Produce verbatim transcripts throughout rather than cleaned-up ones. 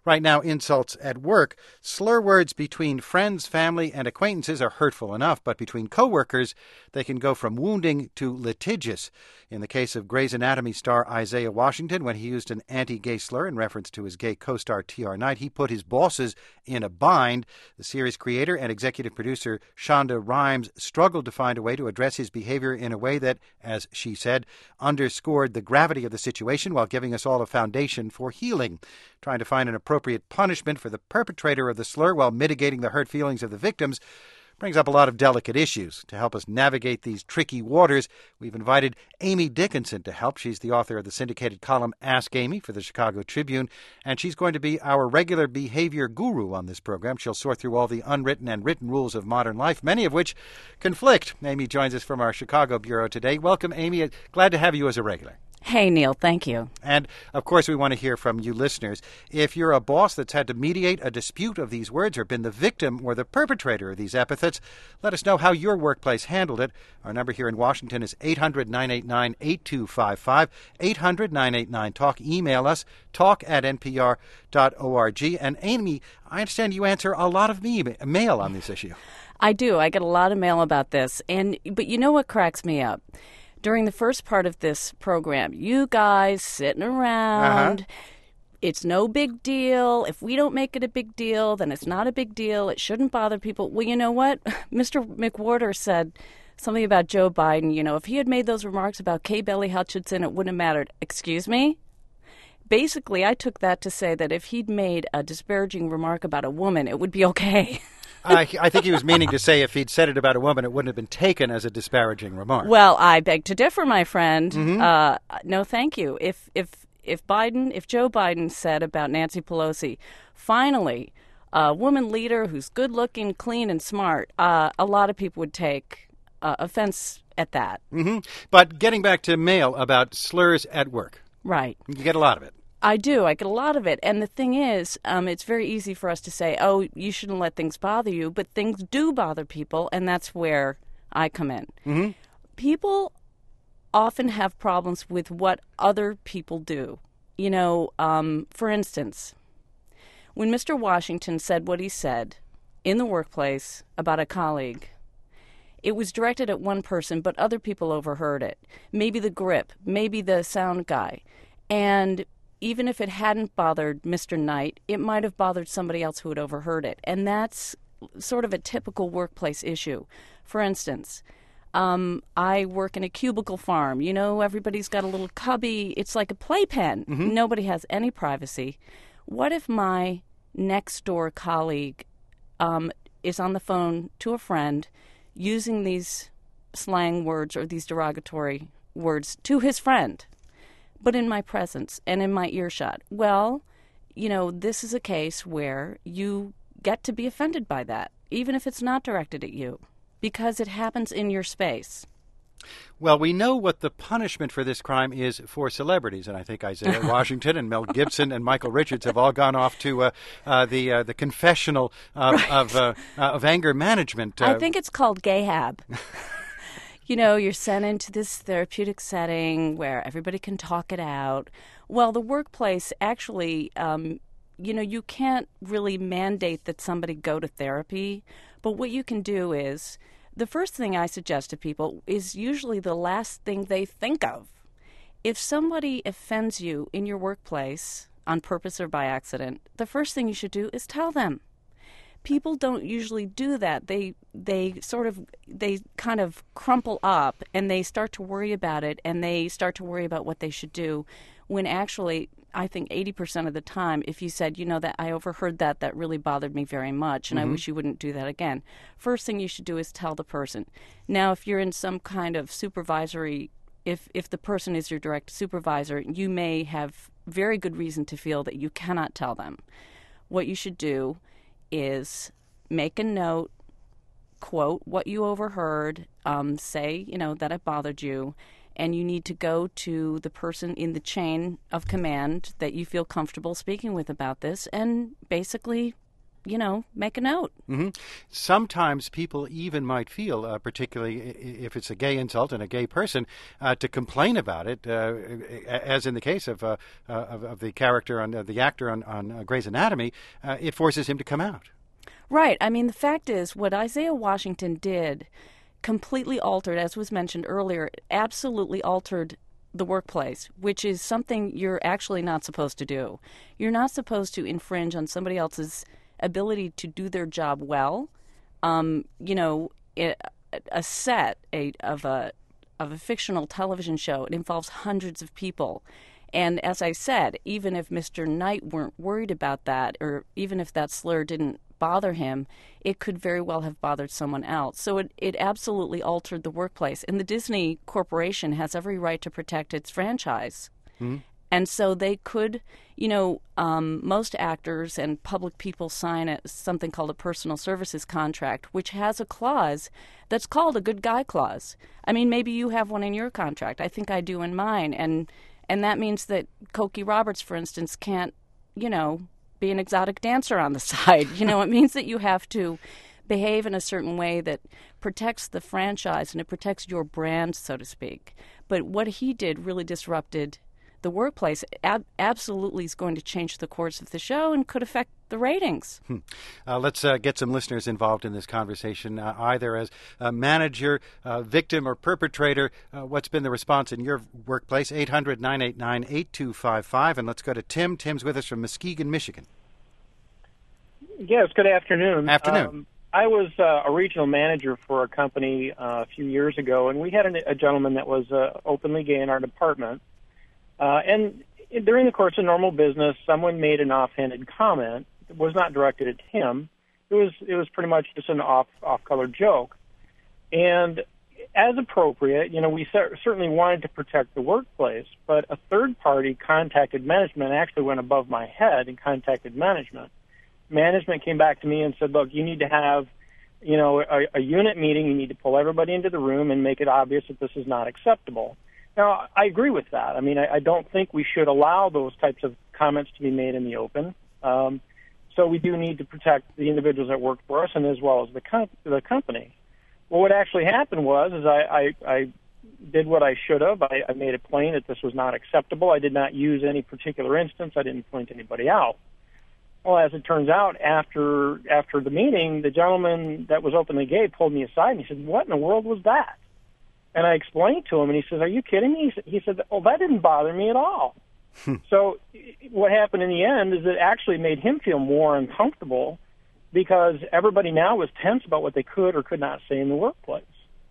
Right now, insults at work. Slur words between friends, family, and acquaintances are hurtful enough, but between coworkers, they can go from wounding to litigious. In the case of Grey's Anatomy star Isaiah Washington, when he used an anti-gay slur in reference to his gay co-star T R. Knight, he put his bosses in a bind. The series creator and executive producer Shonda Rhimes struggled to find a way to address his behavior in a way that, as she said, underscored the gravity of the situation while giving us all a foundation for healing. Trying to find an appropriate punishment for the perpetrator of the slur while mitigating the hurt feelings of the victims brings up a lot of delicate issues. To help us navigate these tricky waters, we've invited Amy Dickinson to help. She's the author of the syndicated column Ask Amy for the Chicago Tribune, and she's going to be our regular behavior guru on this program. She'll sort through all the unwritten and written rules of modern life, many of which conflict. Amy joins us from our Chicago bureau today. Welcome, Amy. Glad to have you as a regular. Hey, Neil. Thank you. And, of course, we want to hear from you listeners. If you're a boss that's had to mediate a dispute of these words or been the victim or the perpetrator of these epithets, let us know how your workplace handled it. Our number here in Washington is eight hundred, nine eight nine, eight two five five, eight hundred, nine eight nine, talk. Email us, talk at n p r dot org. And, Amy, I understand you answer a lot of me- mail on this issue. I do. I get a lot of mail about this. And But you know what cracks me up? During the first part of this program, you guys sitting around, uh-huh. It's no big deal. If we don't make it a big deal, then it's not a big deal. It shouldn't bother people. Well, you know what? Mister McWhorter said something about Joe Biden. You know, if he had made those remarks about Kay Belly Hutchinson, it wouldn't have mattered. Excuse me? Basically, I took that to say that if he'd made a disparaging remark about a woman, it would be okay. I, I think he was meaning to say if he'd said it about a woman, it wouldn't have been taken as a disparaging remark. Well, I beg to differ, my friend. Mm-hmm. Uh, no, thank you. If if if Biden, if Joe Biden said about Nancy Pelosi, finally, a woman leader who's good looking, clean, and smart, uh, a lot of people would take uh, offense at that. Mm-hmm. But getting back to mail about slurs at work. Right. You get a lot of it. I do. I get a lot of it. And the thing is, um, it's very easy for us to say, oh, you shouldn't let things bother you. But things do bother people, and that's where I come in. Mm-hmm. People often have problems with what other people do. You know, um, for instance, when Mister Washington said what he said in the workplace about a colleague, it was directed at one person, but other people overheard it. Maybe the grip, maybe the sound guy. And even if it hadn't bothered Mister Knight, it might have bothered somebody else who had overheard it. And that's sort of a typical workplace issue. For instance, um, I work in a cubicle farm. You know, everybody's got a little cubby. It's like a playpen. Mm-hmm. Nobody has any privacy. What if my next-door colleague um, is on the phone to a friend using these slang words or these derogatory words to his friend, but in my presence and in my earshot? Well, you know, this is a case where you get to be offended by that, even if it's not directed at you, because it happens in your space. Well, we know what the punishment for this crime is for celebrities, and I think Isaiah Washington and Mel Gibson and Michael Richards have all gone off to uh, uh, the uh, the confessional of right. of, uh, uh, of anger management. Uh, I think it's called Gayhab. You know, you're sent into this therapeutic setting where everybody can talk it out. Well, the workplace actually, um, you know, you can't really mandate that somebody go to therapy. But what you can do is, the first thing I suggest to people is usually the last thing they think of. If somebody offends you in your workplace on purpose or by accident, the first thing you should do is tell them. People don't usually do that. They they sort of, they kind of crumple up and they start to worry about it and they start to worry about what they should do, when actually, I think eighty percent of the time, if you said, you know, that I overheard that, that really bothered me very much and mm-hmm. I wish you wouldn't do that again. First thing you should do is tell the person. Now, if you're in some kind of supervisory, if if the person is your direct supervisor, you may have very good reason to feel that you cannot tell them. What you should do is make a note, quote what you overheard, um, say, you know, that it bothered you, and you need to go to the person in the chain of command that you feel comfortable speaking with about this and basically you know, make a note. Mm-hmm. Sometimes people even might feel, uh, particularly if it's a gay insult and a gay person, uh, to complain about it, uh, as in the case of uh, uh, of, of the character on uh, the actor on, on uh, Grey's Anatomy. Uh, it forces him to come out. Right. I mean, the fact is, what Isaiah Washington did completely altered, as was mentioned earlier, absolutely altered the workplace, which is something you're actually not supposed to do. You're not supposed to infringe on somebody else's ability to do their job well. Um, you know, it, a set a, of a of a fictional television show, it involves hundreds of people. And as I said, even if Mister Knight weren't worried about that, or even if that slur didn't bother him, it could very well have bothered someone else. So it, it absolutely altered the workplace. And the Disney Corporation has every right to protect its franchise. Mm-hmm. And so they could, you know, um, most actors and public people sign a, something called a personal services contract, which has a clause that's called a good guy clause. I mean, maybe you have one in your contract. I think I do in mine. And and that means that Cokie Roberts, for instance, can't, you know, be an exotic dancer on the side. You know, it means that you have to behave in a certain way that protects the franchise and it protects your brand, so to speak. But what he did really disrupted the workplace. Ab- absolutely is going to change the course of the show and could affect the ratings. Hmm. Uh, let's uh, get some listeners involved in this conversation, uh, either as a manager, uh, victim, or perpetrator. Uh, what's been the response in your workplace? eight hundred, nine eight nine, eight two five five. And let's go to Tim. Tim's with us from Muskegon, Michigan. Yes, good afternoon. Afternoon. Um, I was uh, a regional manager for a company uh, a few years ago, and we had a, a gentleman that was uh, openly gay in our department. Uh, and during the course of normal business, someone made an offhanded comment. It was not directed at him. It was it was pretty much just an off off color joke. And as appropriate, you know, we cer- certainly wanted to protect the workplace, but a third party contacted management, actually went above my head and contacted management. Management came back to me and said, look, you need to have, you know, a, a unit meeting. You need to pull everybody into the room and make it obvious that this is not acceptable. Now, I agree with that. I mean, I, I don't think we should allow those types of comments to be made in the open. Um, so we do need to protect the individuals that work for us and as well as the com- the company. Well, what actually happened was is I, I, I did what I should have. I, I made it plain that this was not acceptable. I did not use any particular instance. I didn't point anybody out. Well, as it turns out, after after the meeting, the gentleman that was openly gay pulled me aside and he said, what in the world was that? And I explained to him, and he says, are you kidding me? He said, oh, that didn't bother me at all. So what happened in the end is it actually made him feel more uncomfortable because everybody now was tense about what they could or could not say in the workplace.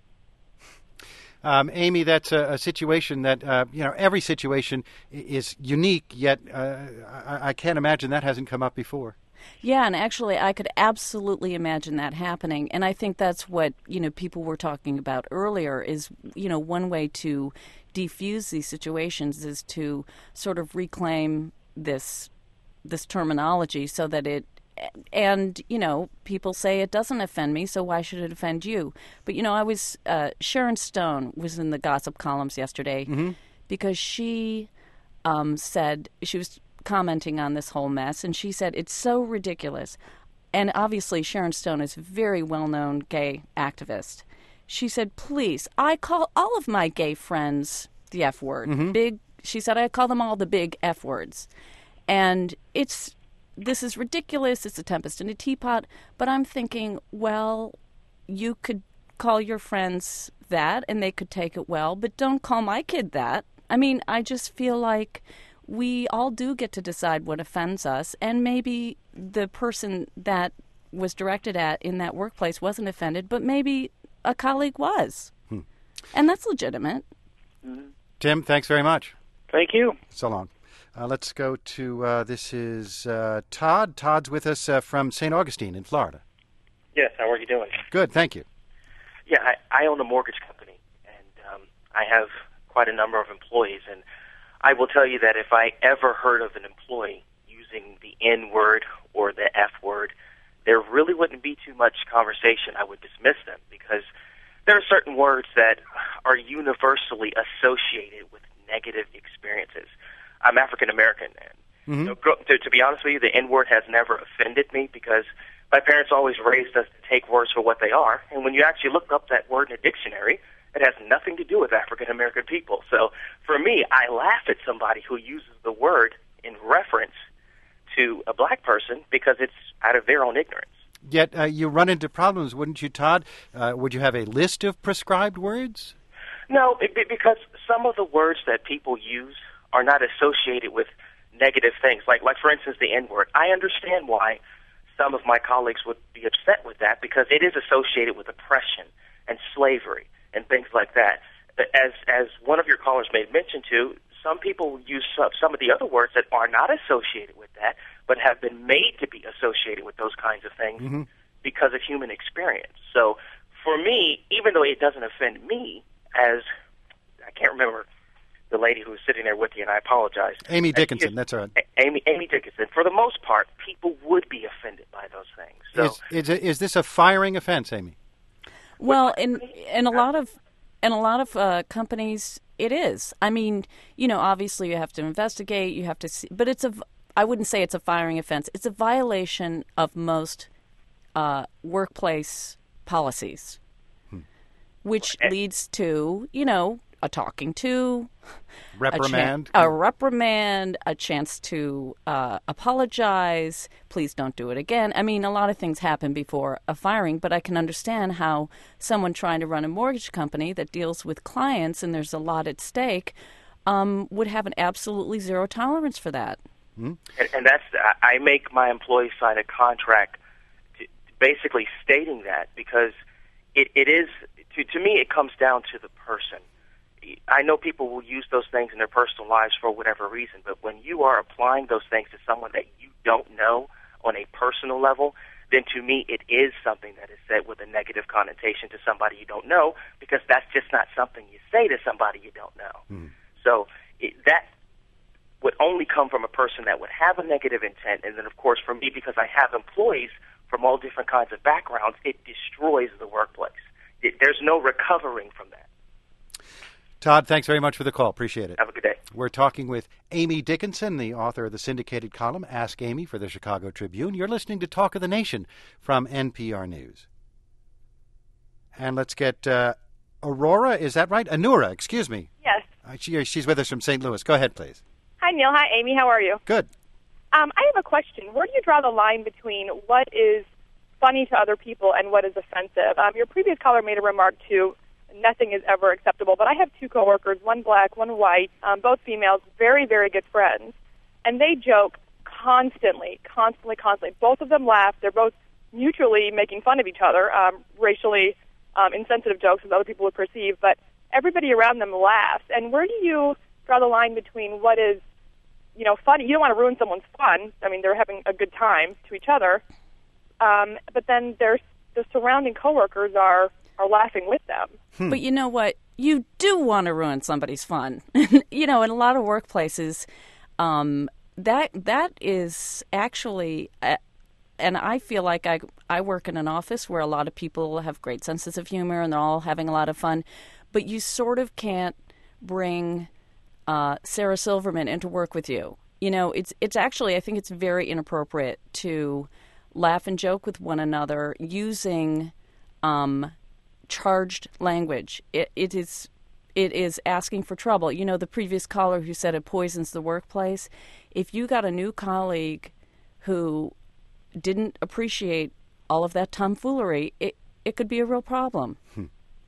Um, Amy, that's a, a situation that, uh, you know, every situation is unique, yet uh, I, I can't imagine that hasn't come up before. Yeah, and actually I could absolutely imagine that happening. And I think that's what, you know, people were talking about earlier is, you know, one way to defuse these situations is to sort of reclaim this this terminology so that it, and, you know, people say it doesn't offend me, so why should it offend you? But, you know, I was, uh, Sharon Stone was in the gossip columns yesterday mm-hmm. because she um, said, she was commenting on this whole mess, and she said, it's so ridiculous. And obviously Sharon Stone is a very well-known gay activist. She said, please, I call all of my gay friends the F word. Mm-hmm. Big, she said, I call them all the big F words. And it's, this is ridiculous. It's a tempest in a teapot. But I'm thinking, well, you could call your friends that and they could take it well, but don't call my kid that. I mean, I just feel like we all do get to decide what offends us, and maybe the person that was directed at in that workplace wasn't offended, but maybe a colleague was. Hmm. And that's legitimate. Mm-hmm. Tim, thanks very much. Thank you. So long. Uh, let's go to, uh, this is uh, Todd. Todd's with us uh, from Saint Augustine in Florida. Yes, how are you doing? Good, thank you. Yeah, I, I own a mortgage company, and um, I have quite a number of employees, and I will tell you that if I ever heard of an employee using the N word or the F word, there really wouldn't be too much conversation. I would dismiss them because there are certain words that are universally associated with negative experiences. I'm African American, and Mm-hmm. You know, to, to be honest with you, the N-word has never offended me because my parents always raised us to take words for what they are. And when you actually look up that word in a dictionary, it has nothing to do with African-American people. So for me, I laugh at somebody who uses the word in reference to a black person because it's out of their own ignorance. Yet uh, you run into problems, wouldn't you, Todd? Uh, would you have a list of prescribed words? No, it, because some of the words that people use are not associated with negative things. Like, like for instance, the N-word. I understand why some of my colleagues would be upset with that because it is associated with oppression and slavery and things like that. As as one of your callers made mention to, some people use some, some of the other words that are not associated with that, but have been made to be associated with those kinds of things mm-hmm. because of human experience. So for me, even though it doesn't offend me, as I can't remember the lady who was sitting there with you, and I apologize. Amy Dickinson, that's right. Amy Amy Dickinson. For the most part, people would be offended by those things. So, is, is, is this a firing offense, Amy? Well, in in a lot of in a lot of uh, companies, it is. I mean, you know, obviously you have to investigate, you have to see, but it's a. I wouldn't say it's a firing offense. It's a violation of most uh, workplace policies, hmm. which leads to, you know, a talking to, reprimand, a, chan- a reprimand, a chance to uh, apologize. Please don't do it again. I mean, a lot of things happen before a firing, but I can understand how someone trying to run a mortgage company that deals with clients and there's a lot at stake um, would have an absolutely zero tolerance for that. Mm-hmm. And, and that's I make my employees sign a contract, to, basically stating that because it, it is to to me it comes down to the person. I know people will use those things in their personal lives for whatever reason, but when you are applying those things to someone that you don't know on a personal level, then to me it is something that is said with a negative connotation to somebody you don't know because that's just not something you say to somebody you don't know. Mm. So it, that would only come from a person that would have a negative intent, and then of course for me, because I have employees from all different kinds of backgrounds, it destroys the workplace. It, there's no recovering from that. Todd, thanks very much for the call. Appreciate it. Have a good day. We're talking with Amy Dickinson, the author of the syndicated column Ask Amy for the Chicago Tribune. You're listening to Talk of the Nation from N P R News. And let's get uh, Aurora, is that right? Anura, excuse me. Yes. Uh, she, she's with us from Saint Louis. Go ahead, please. Hi, Neil. Hi, Amy. How are you? Good. Um, I have a question. Where do you draw the line between what is funny to other people and what is offensive? Um, your previous caller made a remark to nothing is ever acceptable, but I have two coworkers, one black, one white, um, both females, very, very good friends, and they joke constantly, constantly, constantly. Both of them laugh. They're both mutually making fun of each other, um, racially um, insensitive jokes as other people would perceive, but everybody around them laughs. And where do you draw the line between what is, you know, funny? You don't want to ruin someone's fun. I mean, they're having a good time to each other, um, but then there's the surrounding coworkers are are laughing with them. Hmm. But you know what? You do want to ruin somebody's fun. You know, in a lot of workplaces, um, that that is actually, uh, and I feel like I I work in an office where a lot of people have great senses of humor and they're all having a lot of fun, but you sort of can't bring uh, Sarah Silverman into work with you. You know, it's it's actually, I think it's very inappropriate to laugh and joke with one another using um, charged language. It, it is it is asking for trouble. You know, the previous caller who said it poisons the workplace. If you got a new colleague who didn't appreciate all of that tomfoolery, it, it could be a real problem. Hmm.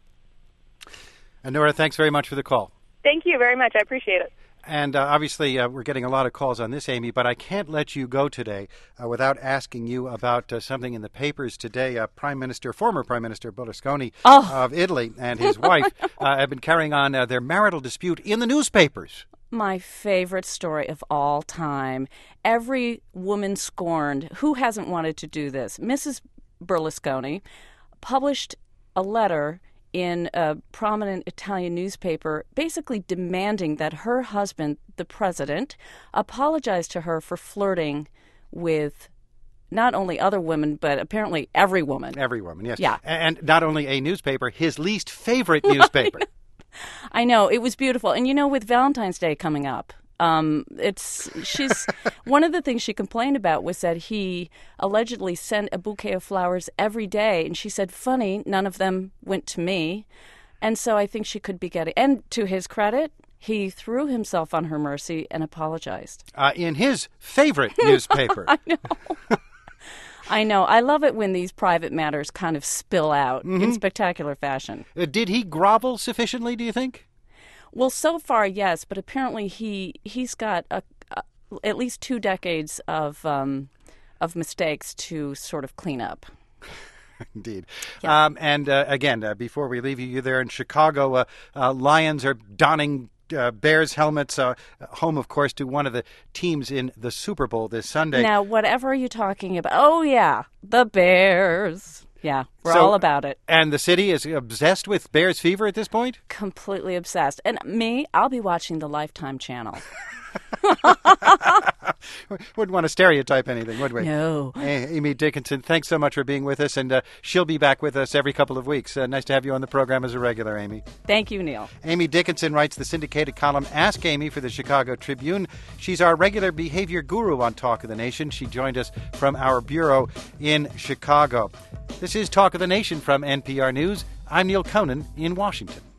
And Nora, thanks very much for the call. Thank you very much. I appreciate it. And uh, obviously, uh, we're getting a lot of calls on this, Amy, but I can't let you go today uh, without asking you about uh, something in the papers today. Uh, Prime Minister, former Prime Minister Berlusconi oh. of Italy and his wife uh, have been carrying on uh, their marital dispute in the newspapers. My favorite story of all time. Every woman scorned. Who hasn't wanted to do this? Missus Berlusconi published a letter in a prominent Italian newspaper, basically demanding that her husband, the president, apologize to her for flirting with not only other women, but apparently every woman. Every woman, yes. Yeah. And not only a newspaper, his least favorite newspaper. I know. It was beautiful. And, you know, with Valentine's Day coming up, Um, it's she's one of the things she complained about was that he allegedly sent a bouquet of flowers every day, and she said, "Funny, none of them went to me." And so I think she could be getting. And to his credit, he threw himself on her mercy and apologized. Uh, in his favorite newspaper. I know. I know. I love it when these private matters kind of spill out mm-hmm. in spectacular fashion. Uh, did he grovel sufficiently, do you think? Well, so far, yes, but apparently he he's got a, a, at least two decades of um, of mistakes to sort of clean up. Indeed. Yeah. Um, and uh, again, uh, before we leave you, you're there in Chicago. Uh, uh, Lions are donning uh, Bears helmets, uh, home, of course, to one of the teams in the Super Bowl this Sunday. Now, whatever are you talking about? Oh, yeah, the Bears. Yeah, we're so, all about it. And the city is obsessed with Bears fever at this point? Completely obsessed. And me, I'll be watching the Lifetime channel. Wouldn't want to stereotype anything, would we? No. Hey, Amy Dickinson, thanks so much for being with us, and uh, she'll be back with us every couple of weeks. Uh, nice to have you on the program as a regular, Amy. Thank you, Neil. Amy Dickinson writes the syndicated column Ask Amy for the Chicago Tribune. She's our regular behavior guru on Talk of the Nation. She joined us from our bureau in Chicago. This is Talk of the Nation from N P R News. I'm Neil Conan in Washington.